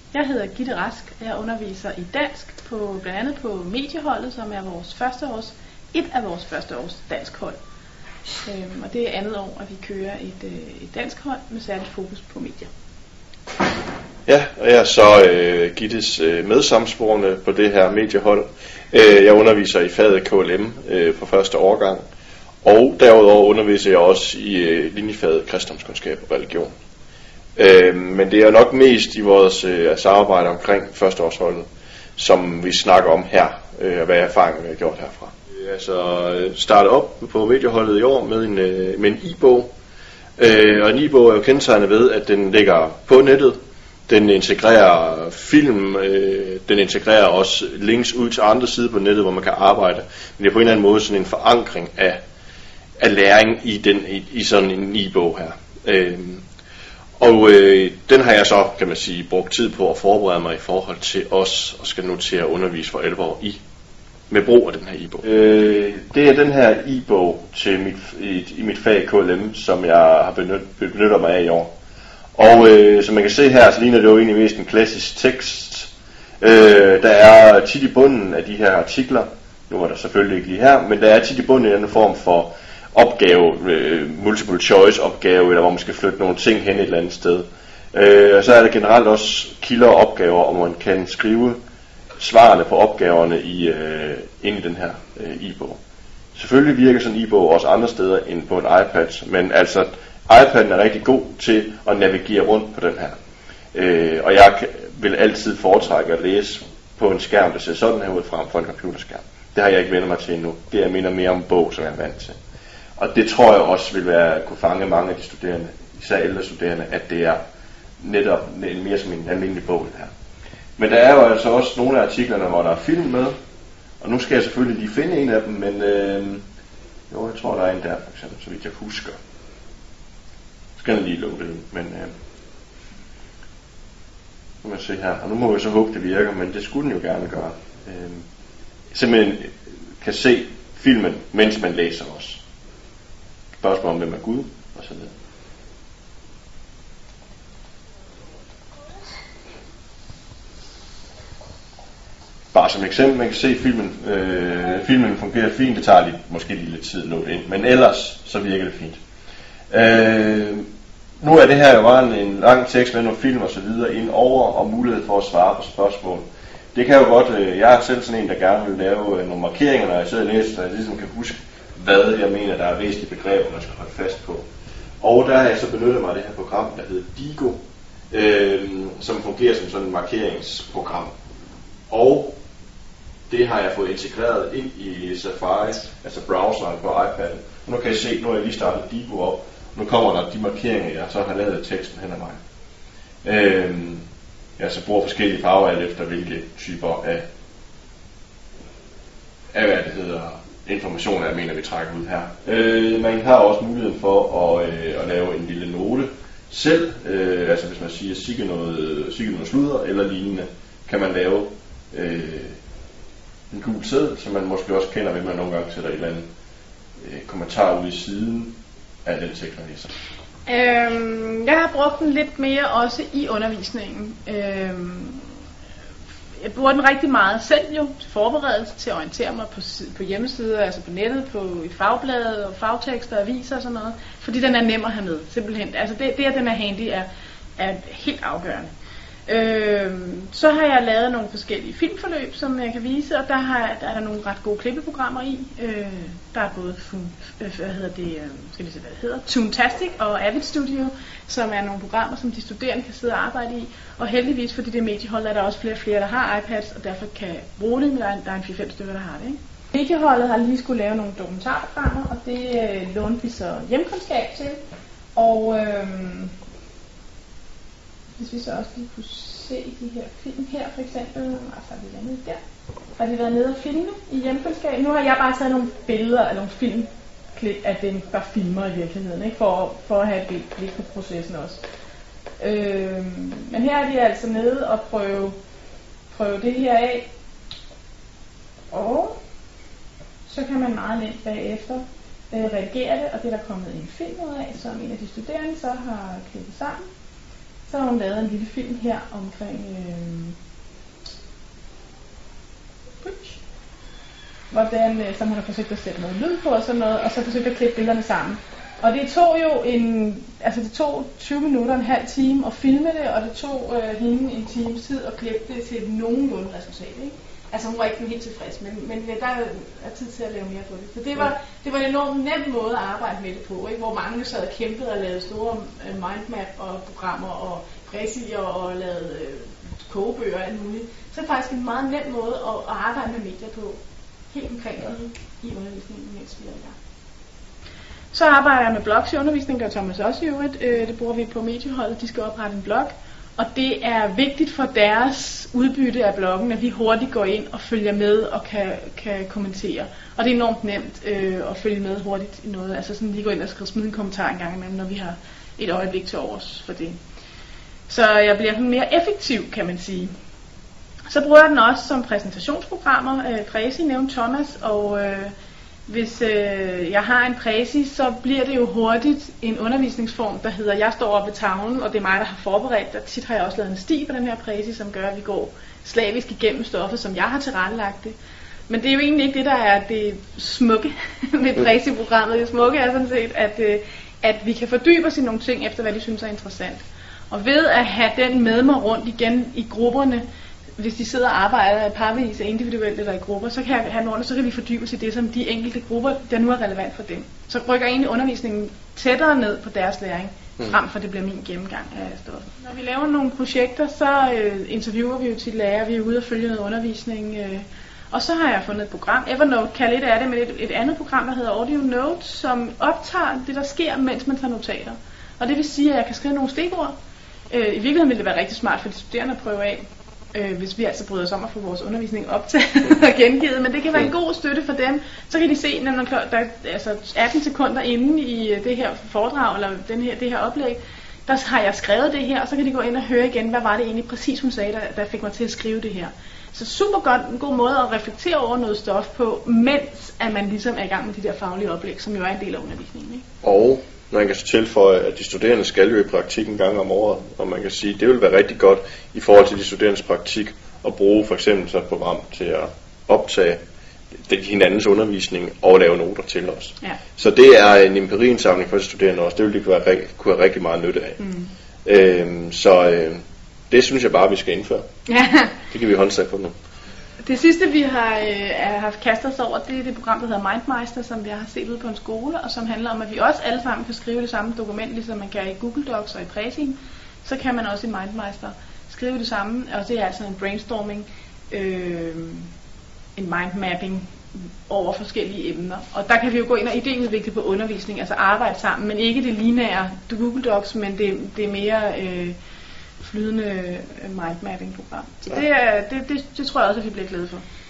Jeg hedder Gitte Rask, og jeg underviser i dansk blandt andet på medieholdet, som er et af vores første års danskhold. Og det er andet år, at vi kører et dansk hold med særligt fokus på medier. Ja, og jeg er så Gittes medsamsporende på det her mediehold. Jeg underviser i faget KLM på første årgang, og derudover underviser jeg også i linjefaget kristendomskundskab og religion. Men det er nok mest i vores samarbejde omkring førsteårsholdet, som vi snakker om her, og hvad erfaringer vi har gjort herfra. Jeg er så startet op på medieholdet i år med en e-bog, og en e-bog er jo kendetegnet ved, at den ligger på nettet. Den integrerer film, den integrerer også links ud til andre sider på nettet, hvor man kan arbejde. Men det er på en eller anden måde sådan en forankring af læring i sådan en e-bog her. Den har jeg så, kan man sige, brugt tid på at forberede mig i forhold til os, og skal nu til at undervise for alvor med brug af den her e-bog. Det er den her e-bog i mit fag KLM, som jeg har benyttet mig af i år. Og som man kan se her, så ligner det jo egentlig mest en klassisk tekst. Der er tit i bunden af de her artikler, nu er der selvfølgelig ikke lige her, men der er tit i bunden en anden form for opgave, multiple choice opgave, eller hvor man skal flytte nogle ting hen et eller andet sted. Og så er der generelt også kilder og opgaver, og man kan skrive svarene på opgaverne ind i den her e-bog. Selvfølgelig virker sådan en e-bog også andre steder end på en iPad, men altså iPad'en er rigtig god til at navigere rundt på den her. Og jeg vil altid foretrække at læse på en skærm, der ser sådan her ud frem for en computerskærm. Det har jeg ikke vendt mig til endnu. Det er mere om en bog, som jeg er vant til. Og det tror jeg også vil kunne fange mange af de studerende, især ældre studerende, at det er netop mere som en almindelig bog her. Men der er jo altså også nogle af artiklerne, hvor der er film med, og nu skal jeg selvfølgelig lige finde en af dem, men jeg tror der er en der for eksempel, så vidt jeg husker. Skal jeg lige lukke det ind, men nu må jeg se her, og nu må vi så håbe det virker, men det skulle den jo gerne gøre. Simpelthen kan se filmen, mens man læser også. Spørgsmål om hvem er Gud, og så videre. Bare som eksempel, man kan se filmen. Filmen fungerer fint, det tager måske lige lidt tid at nå det ind, men ellers så virker det fint. Nu er det her jo bare en lang tekst med nogle film og så videre ind over, og mulighed for at svare på spørgsmål. Det kan jo godt, jeg er selv sådan en, der gerne vil lave nogle markeringer, når jeg sidder og læser, så jeg ligesom kan huske, hvad jeg mener, der er væsentlige begreber, man skal holde fast på. Og der har jeg så benyttet mig af det her program, der hedder Digo, som fungerer som sådan et markeringsprogram. Og det har jeg fået integreret ind i Safari, altså browseren på iPad'en. Nu kan I se, nu har jeg lige startet Digo op. Nu kommer der de markeringer, jeg så har lavet teksten hen ad mig. Jeg så bruger forskellige farver alt efter hvilke typer af hvad det hedder, informationer, jeg mener, vi trækker ud her. Man har også muligheden for at lave en lille note selv. Altså hvis man siger, sikke noget sludder eller lignende, kan man lave en gul seddel, som man måske også kender, hvis man nogle gange sætter et eller andet kommentar ud i siden af den tekst, man læser. Jeg har brugt den lidt mere også i undervisningen. Jeg bruger den rigtig meget selv jo, til forberedelse, til at orientere mig på hjemmesider, altså på nettet, i fagbladet og fagtekster, aviser og sådan noget, fordi den er nem at have med, simpelthen. Altså det at den er handy, er helt afgørende. Så har jeg lavet nogle forskellige filmforløb, som jeg kan vise, og der er der nogle ret gode klippeprogrammer i. Der er både Toontastic og Avid Studio, som er nogle programmer, som de studerende kan sidde og arbejde i. Og heldigvis, fordi det mediehold, er der også flere, der har iPads, og derfor kan bruge det, men der er en 4-5 stykker, der har det, ikke? Medieholdet har lige skulle lave nogle dokumentarprogrammer, og det lånte vi så hjemkundskab til. Og hvis vi så også lige kunne se de her film her, for eksempel, altså har vi været nede der. Har vi været nede og filme i hjemkundskab? Nu har jeg bare taget nogle billeder af nogle filmklip af dem, der filmer i virkeligheden, ikke? For at have et blik på processen også. Men her er de altså nede og prøve det her af. Og så kan man meget nemt bagefter redigere det, og det er der kommet en film ud af, som en af de studerende så har klippet sammen. Så har hun lavet en lille film her omkring hvordan, som hun har forsøgt at sætte noget lyd på og sådan noget, og så forsøgt at klippe billederne sammen. Og det tog jo det tog 20 minutter, en halv time at filme det, og det tog hende en times tid at klippe det til et nogenlunde resultat, ikke? Altså hun var ikke helt tilfreds, men der er tid til at lave mere på det. Så det var en enormt nem måde at arbejde med det på, ikke? Hvor mange sad og kæmpede og lavede store mindmap og programmer og præsier og lavede kogebøger og alt muligt. Så er det faktisk en meget nem måde at arbejde med medier på, helt omkring i undervisningen, mens vi er i gang. Så arbejder jeg med blogs i undervisningen, gør Thomas også i øvrigt. Det bruger vi på medieholdet, de skal oprette en blog. Og det er vigtigt for deres udbytte af bloggen, at vi hurtigt går ind og følger med og kan kommentere. Og det er enormt nemt at følge med hurtigt i noget. Altså sådan lige gå ind og smide en kommentar en gang imellem, når vi har et øjeblik til overs for det. Så jeg bliver mere effektiv, kan man sige. Så bruger jeg den også som præsentationsprogrammer. Præsi nævnte Thomas, og hvis jeg har en præsi, så bliver det jo hurtigt en undervisningsform, der hedder, jeg står oppe ved tavlen, og det er mig, der har forberedt. Og tit har jeg også lavet en sti på den her præsi, som gør, at vi går slavisk igennem stoffet, som jeg har tilrettelagt det. Men det er jo egentlig ikke det, der er det smukke ved præsi-programmet. Det smukke er sådan set, at vi kan fordybe os i nogle ting, efter hvad de synes er interessant. Og ved at have den med mig rundt igen i grupperne, hvis de sidder og arbejder parvis individuelt eller i grupper, så kan vi fordybe os i det, som de enkelte grupper, der nu er relevant for dem. Så rykker egentlig undervisningen tættere ned på deres læring, frem for det bliver min gennemgang af stoffet. Når vi laver nogle projekter, så interviewer vi jo til lærere, vi er ude og følge noget undervisning. Og så har jeg fundet et program, Evernote kalder lidt af det, men et andet program, der hedder Audio Notes, som optager det, der sker, mens man tager notater. Og det vil sige, at jeg kan skrive nogle stikord. I virkeligheden vil det være rigtig smart for de studerende at prøve af, hvis vi altså bryder os om at få vores undervisning optaget og gengivet, men det kan være en god støtte for dem. Så kan de se, når der er 18 sekunder inde i det her foredrag, eller det her oplæg, der har jeg skrevet det her, og så kan de gå ind og høre igen, hvad var det egentlig præcis, hun sagde, der fik mig til at skrive det her. Så super godt, en god måde at reflektere over noget stof på, mens at man ligesom er i gang med de der faglige oplæg, som jo er en del af undervisningen, ikke? Og man kan så tilføje, at de studerende skal jo i praktik en gang om året, og man kan sige, at det vil være rigtig godt i forhold til de studerendes praktik at bruge for eksempel så et program til at optage hinandens undervisning og lave noter til os. Ja. Så det er en empiriindsamling for de studerende også. Det vil de kunne have rigtig meget nytte af. Det synes jeg bare, vi skal indføre. Ja. Det kan vi håndslag på nu. Det sidste, vi har haft kastet os over, det er det program, der hedder Mindmeister, som vi har set ud på en skole, og som handler om, at vi også alle sammen kan skrive det samme dokument, ligesom man kan i Google Docs og i Præsin. Så kan man også i Mindmeister skrive det samme, og det er altså en brainstorming, en mindmapping over forskellige emner. Og der kan vi jo gå ind og idéudvikle på undervisning, altså arbejde sammen, men ikke det lineære Google Docs, men det er mere flydende mindmapping-program. Så det tror jeg også, at vi bliver glade for.